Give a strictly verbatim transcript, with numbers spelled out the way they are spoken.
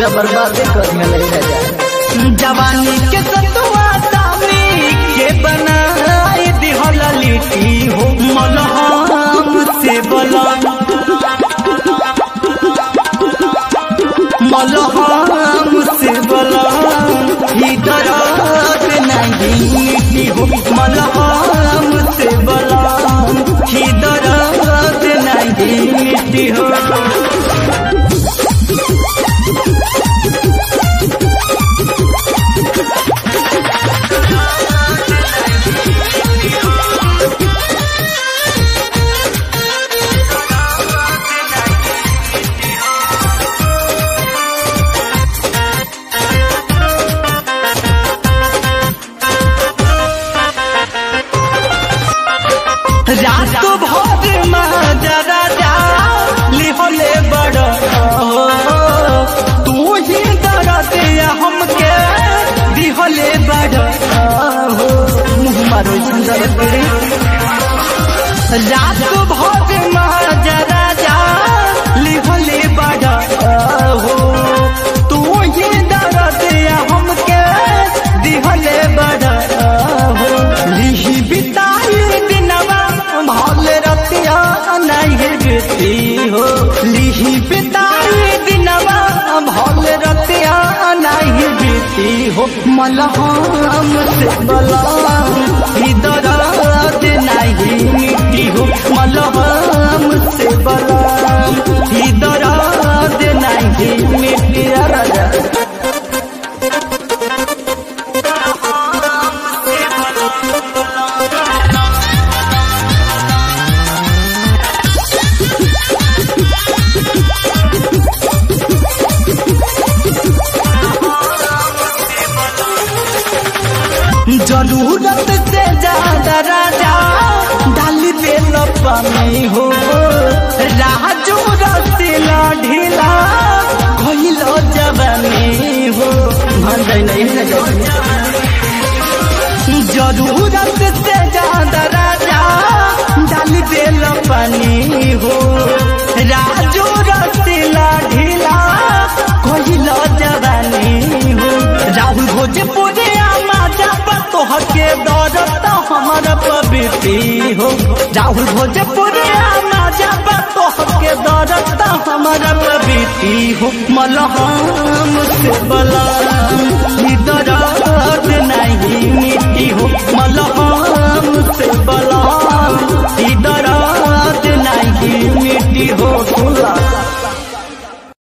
पूरा बर्बाद कर मिले राजा। जवानी के सतुआ दामी के बनाए दिहला लिट्टी हो मलहम से बला मलहम से बला ही दर्द नहीं मिट्टी हो मलहम से बला ही दर्द नहीं मिट्टी हो। रात भर माजा राजा लिहले बड़ तू ही दर्द हमके दिहले बड़ हो मुँह मारो सुंदर रात भर माजा राजा लिहले बड़ हो तू ही दर्द हमके दिहले बड़ हो लिही बिताई दिनवा भल रतिया नहीं बीती हो लिही बिताई दिनवा भल रतिया नहीं बीती हो मलहम से बला दर्द नहीं मिट्टी हो मलहम से बला दर्द नहीं मिट्टी राजा। जरूरत से ज्यादा राजा डाल दे पानी हो राजू रसीला ढीला खोलो जवानी हो जरूरत से ज्यादा राजा डाल दे पानी हो राजू रसीला ढीला खोलो जवानी हो राहुल भोजपुरी के दौरत हमारा पवित्री हो राहुल भोजपुरी के दौरत हमारा पवित्री हो मलहम से बला